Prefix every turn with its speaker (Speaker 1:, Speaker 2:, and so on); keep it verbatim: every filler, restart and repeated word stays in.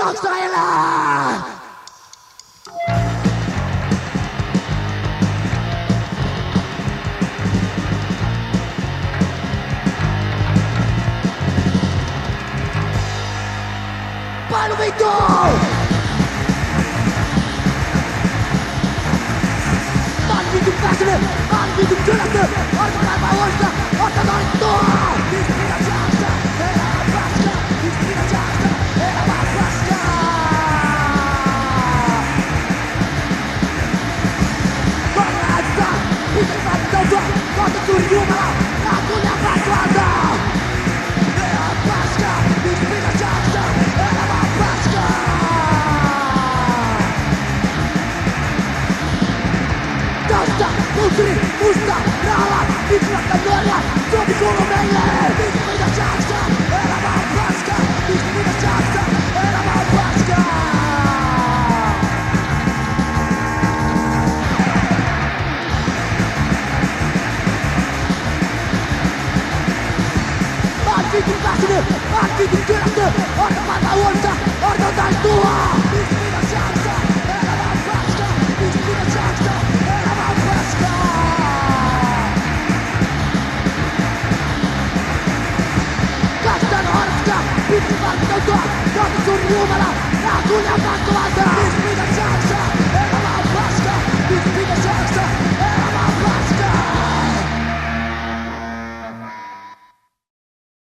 Speaker 1: Jaksailla! Painu vittu! Mä oon vittu päässyt, mä oon vittu kylätty, arka maailmaa huolista, otta taittua! Mistä minä jaksa, elämä paska, mistä minä jaksa, elämä paska! Korjaista, mistä mä tautua, kohta suuri jumala, ja kunnia pääsvalta! Elämä paska, mistä minä jaksa, elämä paska! Tausta, kulttuuri, musta, rahala, yksilökkä nuoria, Suomi kuuluu meille! Mistä minä jaksa, elämä on paska! Mistä minä jaksa, elämä on paska! Mä oon vitun väsynyt, mä oon vitun kylätty, orta maailman huolista, orta taistua! Mistä minä jaksa, elämä on paska! Mistä minä jaksa, elämä on paska! Kastan orska, vittu valmistautua, kohta suuri jumala,